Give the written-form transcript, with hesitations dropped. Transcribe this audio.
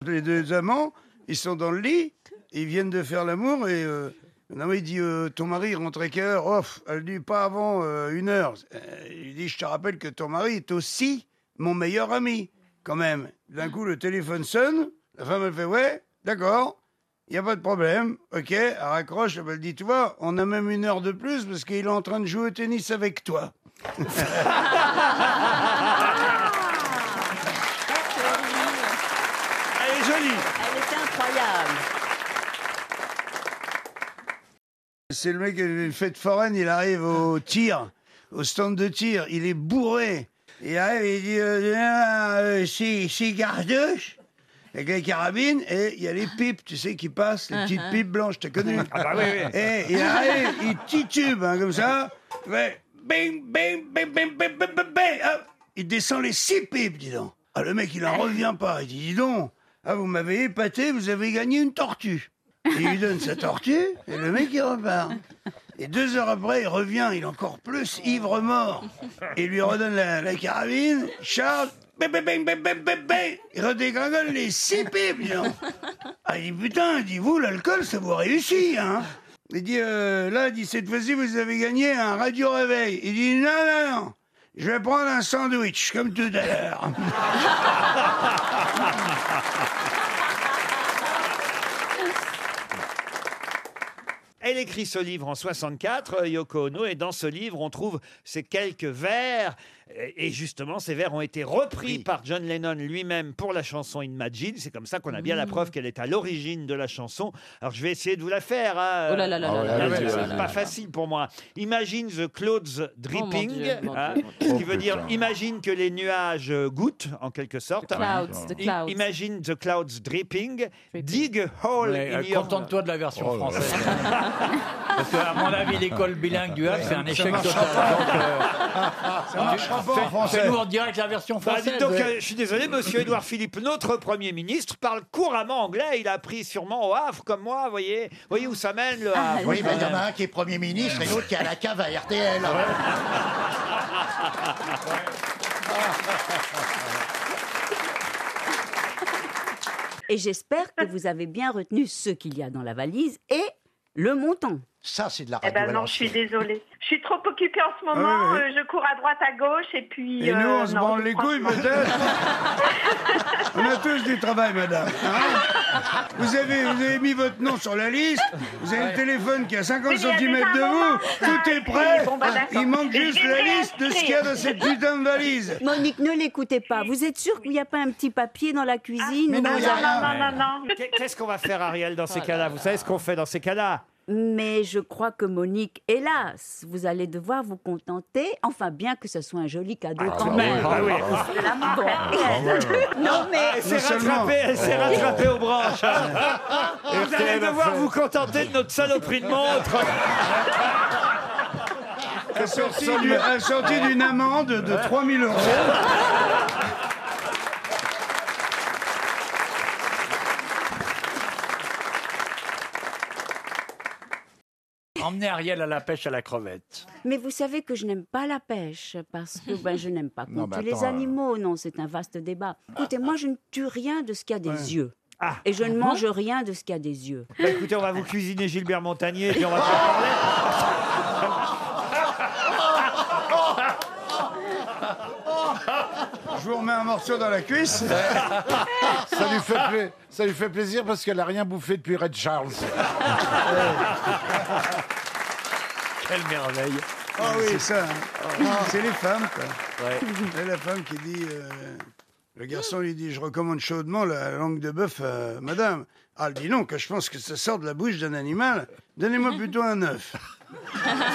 Les deux amants, ils sont dans le lit, ils viennent de faire l'amour et non, il dit ton mari rentrait quelle heure? Oh, elle dit pas avant 1 heure. Il dit je te rappelle que ton mari est aussi mon meilleur ami quand même. D'un coup le téléphone sonne, la femme elle fait ouais, d'accord, il y a pas de problème, ok, elle raccroche, elle dit tu vois, on a même 1 heure de plus parce qu'il est en train de jouer au tennis avec toi. Elle est jolie. Elle était incroyable. C'est le mec qui a une fête foraine, il arrive au tir, au stand de tir, il est bourré. Il arrive, il dit six cartouches avec les carabines et il y a les pipes, tu sais, qui passent, les petites pipes blanches, t'as connu? Ah bah oui, oui. Et il arrive, il titube hein, comme ça, il fait bing, bing, bing, bing, bing, bing, bing, bing, hop, il descend les 6 pipes, dis donc. Ah, le mec, il en revient pas, il dit, dis donc, ah, vous m'avez épaté, vous avez gagné une tortue. Il lui donne sa tortue et le mec, il repart. Et 2 heures après, il revient, il est encore plus ivre-mort. Et il lui redonne la carabine, charge, bing, bing, bing, bing, bing, bing, bing. Il redégringole les 6 pipes, dis donc. Ah, il dit, putain, il dit, vous, l'alcool, ça vous réussit, hein. Il dit, là, il dit, cette fois-ci, vous avez gagné un radio-réveil. Il dit, non, non, non, je vais prendre un sandwich, comme tout à l'heure. Elle écrit ce livre en 64, Yoko Ono, et dans ce livre, on trouve ces quelques vers. Et justement, ces vers ont été repris par John Lennon lui-même pour la chanson Imagine. C'est comme ça qu'on a bien la preuve qu'elle est à l'origine de la chanson. Alors, je vais essayer de vous la faire. Hein. Oh là là là là là. C'est pas facile pour moi. Imagine the clouds dripping, ce qui veut dire imagine que les nuages goûtent, en quelque sorte. The clouds. Imagine the clouds dripping. Dig a hole in your... Contente-toi de la version française. Parce qu'à mon avis, l'école bilingue du Havre, c'est un échec total. Ça marchera pas en français. Fais-nous en direct la version française. Dites donc, je suis désolé, monsieur Édouard Philippe, notre Premier ministre, parle couramment anglais. Il a appris sûrement au Havre, comme moi, vous voyez où ça mène, le Havre. Oui, mais il y en a un qui est Premier ministre et l'autre qui est à la cave à RTL. Et j'espère que vous avez bien retenu ce qu'il y a dans la valise et le montant. Ça, c'est de la Eh radio. ben non, je suis désolée. Je suis trop occupée en ce moment. Je cours à droite, à gauche, et puis... Et nous, on se branle les couilles, peut-être. On a tous du travail, madame. Hein, vous avez mis votre nom sur la liste. Vous avez le téléphone qui est à 50 cm de vous. Tout est prêt. Bon, bah, Il manque juste la liste de ce qu'il y a dans cette putain de valise. Monique, ne l'écoutez pas. Vous êtes sûre qu'il n'y a pas un petit papier dans la cuisine? mais non, il y a rien. Non. Qu'est-ce qu'on va faire, Ariel, dans ces cas-là? Vous savez ce qu'on fait dans ces cas-là? Mais je crois que Monique, hélas, vous allez devoir vous contenter, enfin bien que ce soit un joli cadeau quand même. Ah oui. Bon. Non mais Elle s'est rattrapée aux branches. Vous allez devoir vous contenter de notre saloperie de montre. Sortie d'une amende de 3 000 €. Emmenez Ariel à la pêche à la crevette. Mais vous savez que je n'aime pas la pêche parce que je n'aime pas Non, compter mais les attends, animaux. Non, c'est un vaste débat. Écoutez, moi je ne tue rien de ce qui a des yeux. Ah. Et je ne mange rien de ce qui a des yeux. Bah, écoutez, on va vous cuisiner Gilbert Montagnier et puis on va pas parler. Je vous remets un morceau dans la cuisse. Ça lui fait plaisir parce qu'elle n'a rien bouffé depuis Red Charles. Quelle merveille. Ah oui, ça. Hein. C'est les femmes, quoi. C'est la femme qui dit... le garçon lui dit, je recommande chaudement la langue de bœuf à madame. Ah, elle dit non, que je pense que ça sort de la bouche d'un animal. Donnez-moi plutôt un œuf.